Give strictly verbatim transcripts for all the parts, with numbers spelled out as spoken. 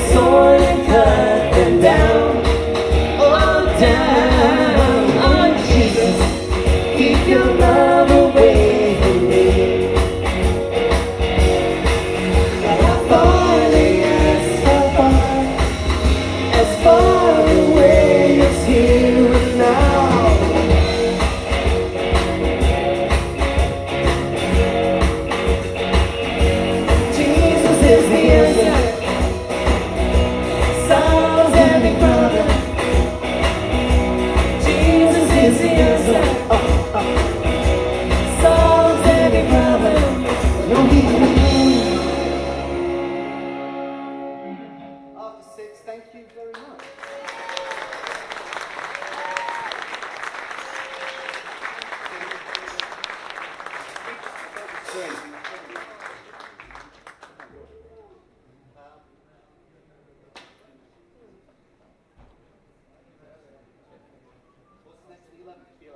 sword and cut them down. Oh, down. Oh, Jesus, keep your love away from me. How far, yes, how far, as far away as here and now. Jesus is the answer, solves every problem. Jesus is the answer, oh, oh. Solves every problem. No, he After six, thank you very much. What's next to the eleventh, Fiona?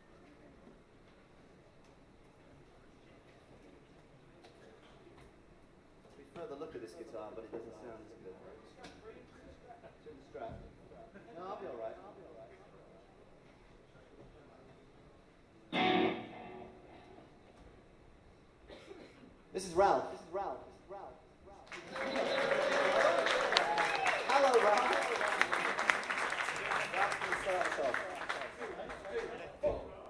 We prefer the look of this guitar, but it doesn't sound as good. Trim the strap. No, I'll be alright. I'll be alright. This is Ralph. This is Ralph.